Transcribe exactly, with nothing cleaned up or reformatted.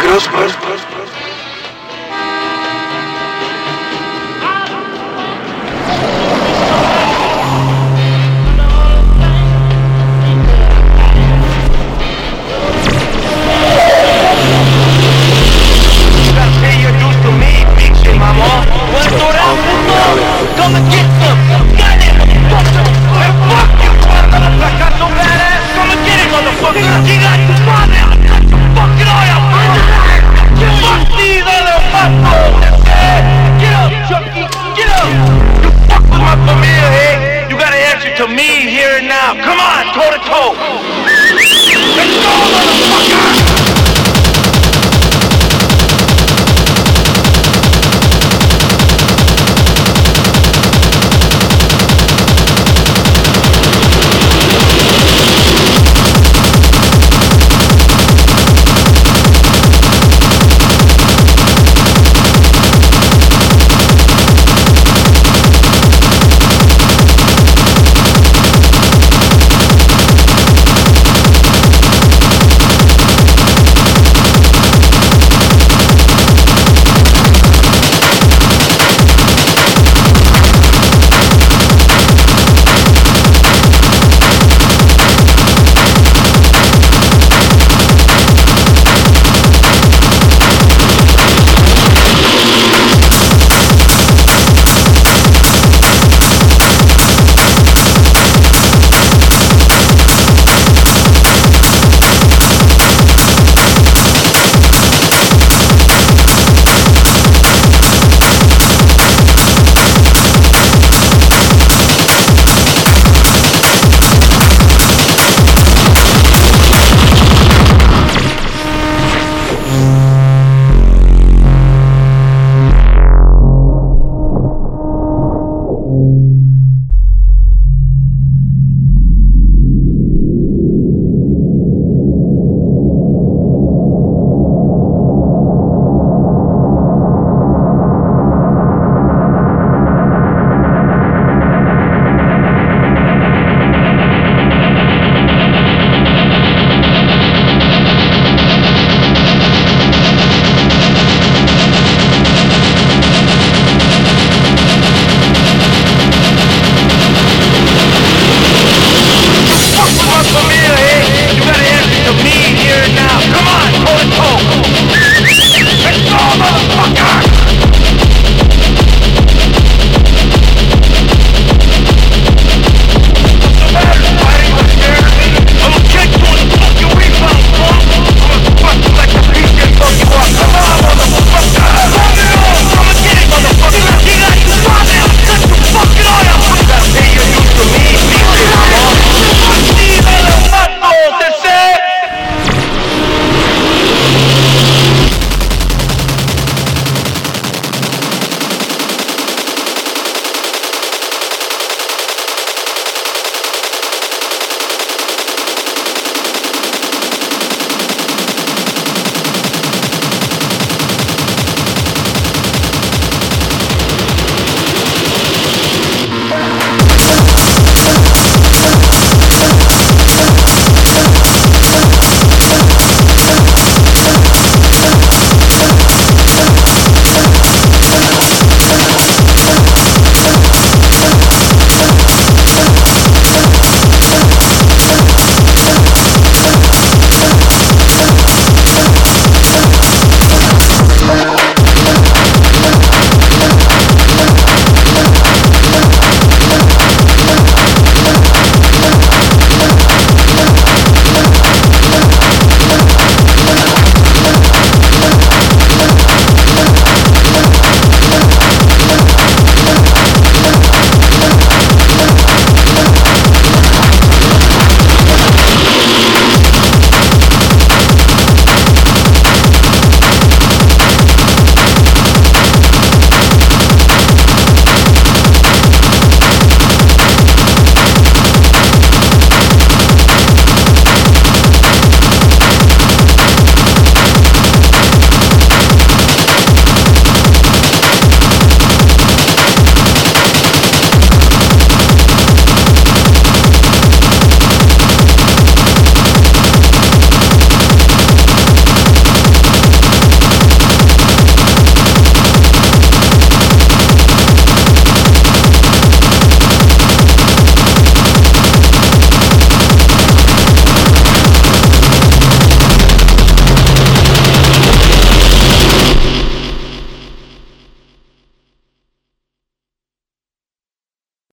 Grossman. Come and get some! Got it! Fuck them! Hey, fuck you! I got so badass! Come and get it, motherfucker! You got your father! I got your fucking oil! Fuck these other muscles! Get up, Chucky! Get up! You fuck with my familia, hey? You gotta answer to me here and now! Come on, toe to toe! Let's go, motherfucker!